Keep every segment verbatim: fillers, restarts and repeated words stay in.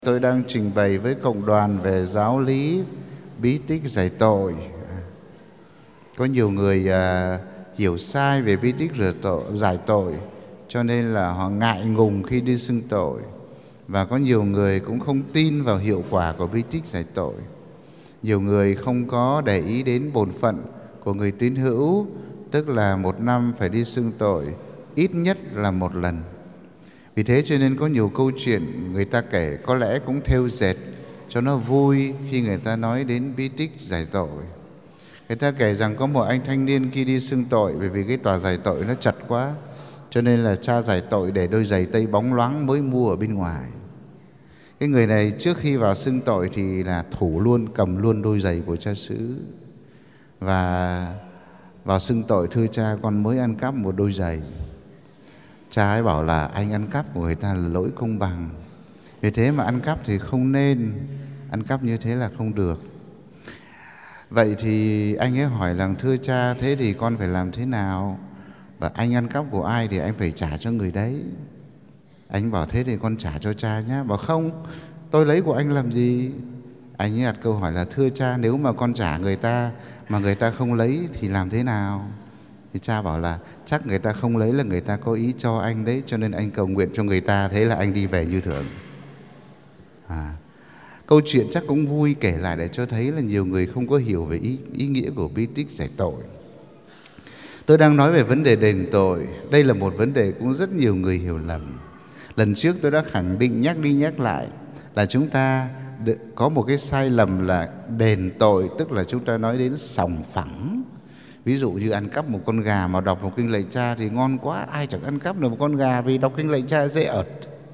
Tôi đang trình bày với cộng đoàn về giáo lý bí tích giải tội. Có nhiều người à, hiểu sai về bí tích rửa tội, giải tội, cho nên là họ ngại ngùng khi đi xưng tội. Và có nhiều người cũng không tin vào hiệu quả của bí tích giải tội. Nhiều người không có để ý đến bổn phận của người tín hữu, tức là một năm phải đi xưng tội ít nhất là một lần. Vì thế cho nên có nhiều câu chuyện người ta kể có lẽ cũng thêu dệt cho nó vui khi người ta nói đến bí tích giải tội. Người ta kể rằng có một anh thanh niên khi đi xưng tội, bởi vì cái tòa giải tội nó chật quá, cho nên là cha giải tội để đôi giày tây bóng loáng mới mua ở bên ngoài. Cái người này trước khi vào xưng tội thì là thủ luôn, cầm luôn đôi giày của cha xứ. Và vào xưng tội: thưa cha, con mới ăn cắp một đôi giày. Cha ấy bảo là anh ăn cắp của người ta là lỗi công bằng, vì thế mà ăn cắp thì không nên, ăn cắp như thế là không được. Vậy thì anh ấy hỏi rằng: thưa cha, thế thì con phải làm thế nào? Và anh ăn cắp của ai thì anh phải trả cho người đấy. Anh bảo: thế thì con trả cho cha nhé. Bảo: không, tôi lấy của anh làm gì? Anh ấy đặt câu hỏi là: thưa cha, nếu mà con trả người ta mà người ta không lấy thì làm thế nào? Thì cha bảo là chắc người ta không lấy là người ta có ý cho anh đấy, cho nên anh cầu nguyện cho người ta, thế là anh đi về như thường. À, câu chuyện chắc cũng vui kể lại để cho thấy là nhiều người không có hiểu về ý, ý nghĩa của bí tích giải tội. Tôi đang nói về vấn đề đền tội. Đây là một vấn đề cũng rất nhiều người hiểu lầm. Lần trước tôi đã khẳng định, nhắc đi nhắc lại, là chúng ta có một cái sai lầm là đền tội, tức là chúng ta nói đến sòng phẳng. Ví dụ như ăn cắp một con gà mà đọc một kinh lạy cha thì ngon quá, ai chẳng ăn cắp được một con gà vì đọc kinh lạy cha dễ ợt.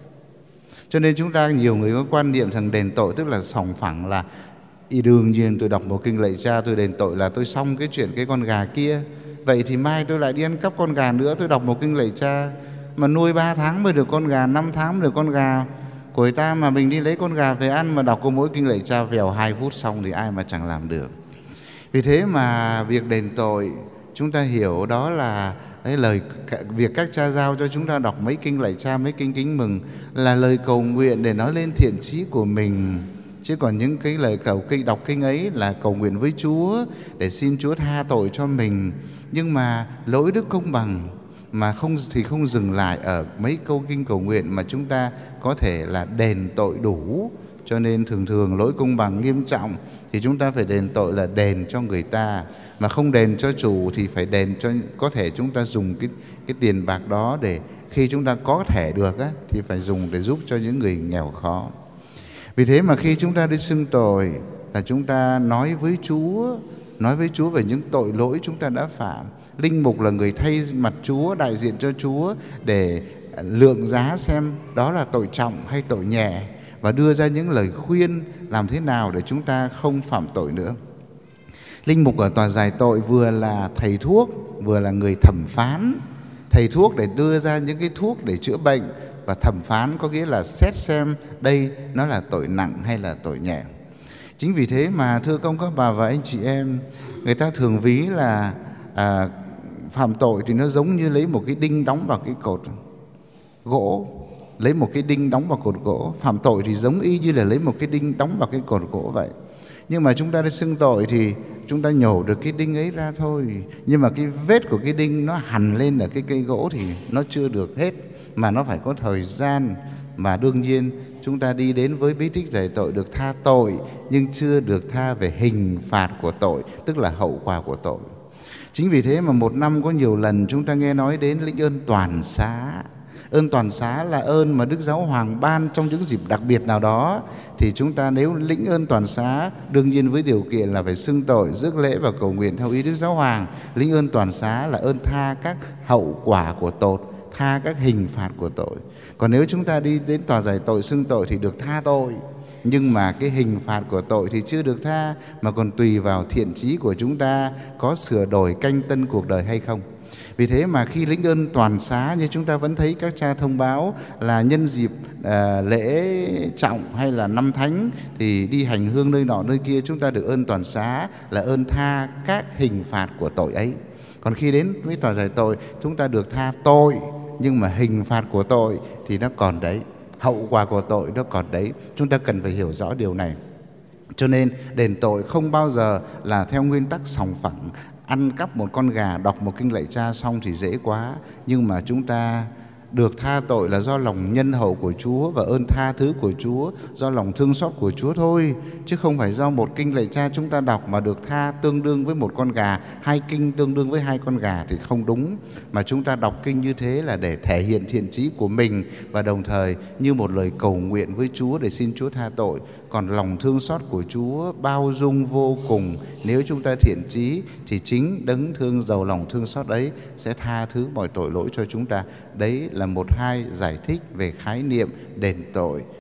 Cho nên chúng ta, nhiều người có quan niệm rằng đền tội tức là sòng phẳng, là ý đương nhiên tôi đọc một kinh lạy cha tôi đền tội là tôi xong cái chuyện cái con gà kia. Vậy thì mai tôi lại đi ăn cắp con gà nữa, tôi đọc một kinh lạy cha mà nuôi ba tháng mới được con gà, năm tháng mới được con gà của người ta, mà mình đi lấy con gà về ăn mà đọc có mỗi kinh lạy cha vèo hai phút xong thì ai mà chẳng làm được. Vì thế mà việc đền tội chúng ta hiểu đó là đấy, lời việc các cha giao cho chúng ta đọc mấy kinh lạy cha, mấy kinh kính mừng là lời cầu nguyện để nói lên thiện chí của mình. Chứ còn những cái lời cầu kinh, đọc kinh ấy là cầu nguyện với Chúa để xin Chúa tha tội cho mình. Nhưng mà lỗi đức công bằng mà không thì không dừng lại ở mấy câu kinh cầu nguyện, mà chúng ta có thể là đền tội đủ. Cho nên thường thường lỗi công bằng nghiêm trọng thì chúng ta phải đền tội là đền cho người ta, mà không đền cho chủ thì phải đền cho, có thể chúng ta dùng cái, cái tiền bạc đó để khi chúng ta có thể được á, thì phải dùng để giúp cho những người nghèo khó. Vì thế mà khi chúng ta đi xưng tội là chúng ta nói với Chúa, nói với Chúa về những tội lỗi chúng ta đã phạm. Linh mục là người thay mặt Chúa, đại diện cho Chúa để lượng giá xem đó là tội trọng hay tội nhẹ, và đưa ra những lời khuyên làm thế nào để chúng ta không phạm tội nữa. Linh mục ở tòa giải tội vừa là thầy thuốc, vừa là người thẩm phán. Thầy thuốc để đưa ra những cái thuốc để chữa bệnh, và thẩm phán có nghĩa là xét xem đây nó là tội nặng hay là tội nhẹ. Chính vì thế mà thưa công các bà và anh chị em, người ta thường ví là à, phạm tội thì nó giống như lấy một cái đinh đóng vào cái cột gỗ. Lấy một cái đinh đóng vào cột gỗ. Phạm tội thì giống y như là lấy một cái đinh đóng vào cái cột gỗ vậy. Nhưng mà chúng ta đi xưng tội thì chúng ta nhổ được cái đinh ấy ra thôi. Nhưng mà cái vết của cái đinh nó hằn lên ở cái cây gỗ thì nó chưa được hết, mà nó phải có thời gian. Mà đương nhiên chúng ta đi đến với bí tích giải tội được tha tội, nhưng chưa được tha về hình phạt của tội, tức là hậu quả của tội. Chính vì thế mà một năm có nhiều lần chúng ta nghe nói đến lĩnh ơn toàn xá. Ơn toàn xá là ơn mà Đức Giáo Hoàng ban trong những dịp đặc biệt nào đó. Thì chúng ta nếu lĩnh ơn toàn xá, đương nhiên với điều kiện là phải xưng tội, rước lễ và cầu nguyện theo ý Đức Giáo Hoàng. Lĩnh ơn toàn xá là ơn tha các hậu quả của tội, tha các hình phạt của tội. Còn nếu chúng ta đi đến tòa giải tội xưng tội thì được tha tội, nhưng mà cái hình phạt của tội thì chưa được tha, mà còn tùy vào thiện chí của chúng ta có sửa đổi canh tân cuộc đời hay không. Vì thế mà khi lĩnh ơn toàn xá, như chúng ta vẫn thấy các cha thông báo là nhân dịp à, lễ trọng hay là năm thánh thì đi hành hương nơi nọ nơi kia, chúng ta được ơn toàn xá là ơn tha các hình phạt của tội ấy. Còn khi đến với tòa giải tội, chúng ta được tha tội, nhưng mà hình phạt của tội thì nó còn đấy. hậu quả của tội nó còn đấy. Chúng ta cần phải hiểu rõ điều này. Cho nên đền tội không bao giờ là theo nguyên tắc sòng phẳng, ăn cắp một con gà, đọc một kinh lạy Cha xong thì dễ quá. Nhưng mà chúng ta được tha tội là do lòng nhân hậu của Chúa và ơn tha thứ của Chúa, do lòng thương xót của Chúa thôi, chứ không phải do một kinh lạy Cha chúng ta đọc mà được tha tương đương với một con gà, hai kinh tương đương với hai con gà thì không đúng. Mà chúng ta đọc kinh như thế là để thể hiện thiện chí của mình và đồng thời như một lời cầu nguyện với Chúa để xin Chúa tha tội. Còn lòng thương xót của Chúa bao dung vô cùng, nếu chúng ta thiện chí thì chính đấng thương giàu lòng thương xót ấy sẽ tha thứ mọi tội lỗi cho chúng ta. Đấy là một hai giải thích về khái niệm đền tội.